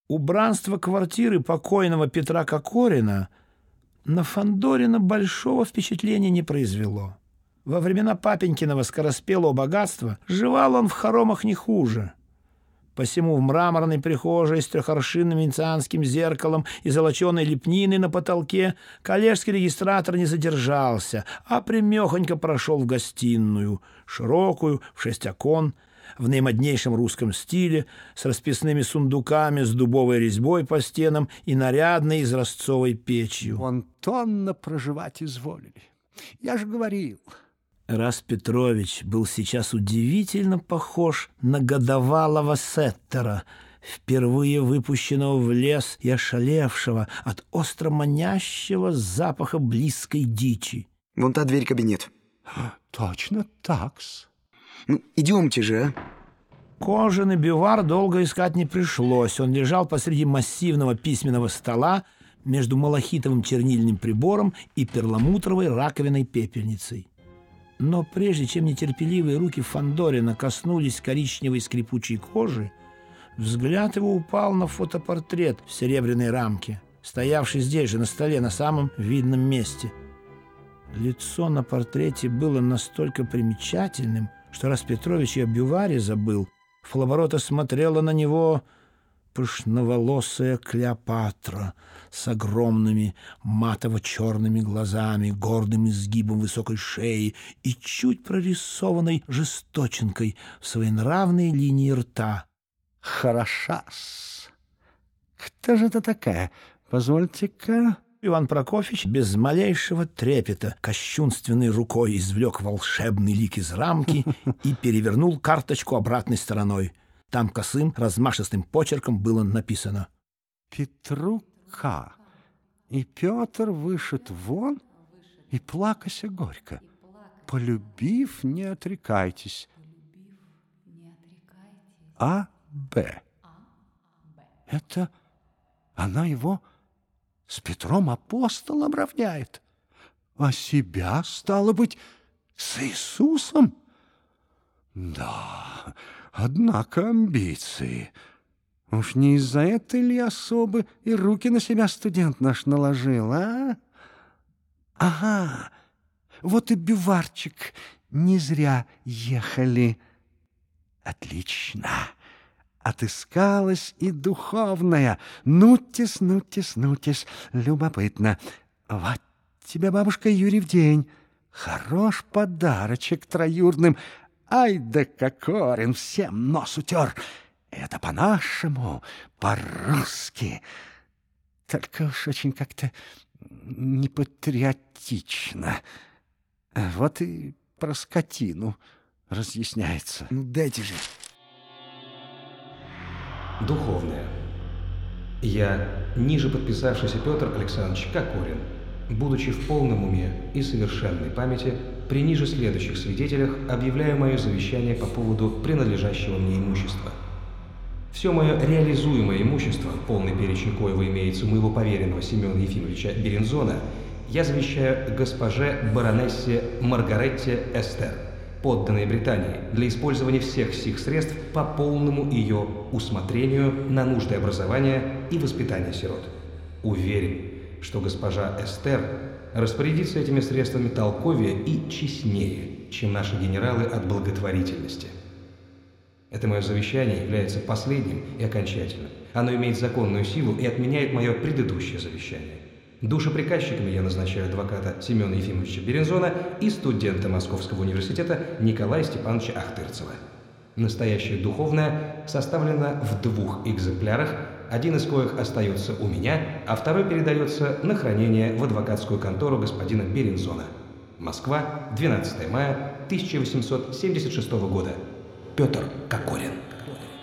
Убранство квартиры покойного Петра Кокорина на Фандорина большого впечатления не произвело. Во времена папенькиного скороспелого богатства жевал он в хоромах не хуже. Посему в мраморной прихожей с трехоршинным венецианским зеркалом и золоченой лепниной на потолке коллежский регистратор не задержался, а прямехонько прошел в гостиную, широкую, в 6 окон, в наимоднейшем русском стиле, с расписными сундуками, с дубовой резьбой по стенам и нарядной изразцовой печью. Вон тонно проживать изволили. Я же говорил. Раз Петрович был сейчас удивительно похож на годовалого сеттера, впервые выпущенного в лес и ошалевшего от остро манящего запаха близкой дичи. Вон та дверь кабинет. Точно так-с. Ну, идемте же, а. Кожаный бювар долго искать не пришлось. Он лежал посреди массивного письменного стола между малахитовым чернильным прибором и перламутровой раковиной-пепельницей. Но прежде чем нетерпеливые руки Фандорина коснулись коричневой скрипучей кожи, взгляд его упал на фотопортрет в серебряной рамке, стоявший здесь же на столе на самом видном месте. Лицо на портрете было настолько примечательным, что раз Петрович и о бюваре забыл, в полоборота смотрела на него пышноволосая Клеопатра с огромными матово-черными глазами, гордым изгибом высокой шеи и чуть прорисованной жесточинкой в своенравной линии рта. Хороша-с. Кто же это такая? Позвольте-ка. Иван Прокофьевич без малейшего трепета кощунственной рукой извлек волшебный лик из рамки и перевернул карточку обратной стороной. Там косым, размашистым почерком было написано: Петру К. И Петр вышит вон, и плакася горько. Полюбив, не отрекайтесь. А.Б. Это она его с Петром Апостолом равняет, а себя, стало быть, с Иисусом? Да, однако амбиции. Уж не из-за этой ли особы и руки на себя студент наш наложил, а? Ага, вот и бюварчик, не зря ехали. Отлично. Отыскалась и духовная. Нутис, нутис, нутис. Любопытно. Вот тебе, бабушка, Юрий, в день. Хорош подарочек троюрным. Ай да Кокорин всем нос утер. Это по-нашему, по-русски. Только уж очень как-то непатриотично. Вот и про скотину разъясняется. Ну, дайте же. Духовное. Я, ниже подписавшийся Петр Александрович Кокорин, будучи в полном уме и совершенной памяти, при ниже следующих свидетелях объявляю мое завещание по поводу принадлежащего мне имущества. Все мое реализуемое имущество, полный перечень коего имеется у моего поверенного Семена Ефимовича Берензона, я завещаю госпоже баронессе Маргаретте Эстер, подданной Британии, для использования всех сих средств по полному ее усмотрению на нужды образования и воспитания сирот. Уверен, что госпожа Эстер распорядится этими средствами толковее и честнее, чем наши генералы от благотворительности. Это мое завещание является последним и окончательным. Оно имеет законную силу и отменяет мое предыдущее завещание. Душеприказчиками я назначаю адвоката Семена Ефимовича Берензона и студента Московского университета Николая Степановича Ахтырцева. Настоящее духовное составлено в 2 экземплярах, один из коих остается у меня, а второй передается на хранение в адвокатскую контору господина Берензона. Москва, 12 мая 1876 года. Петр Кокорин.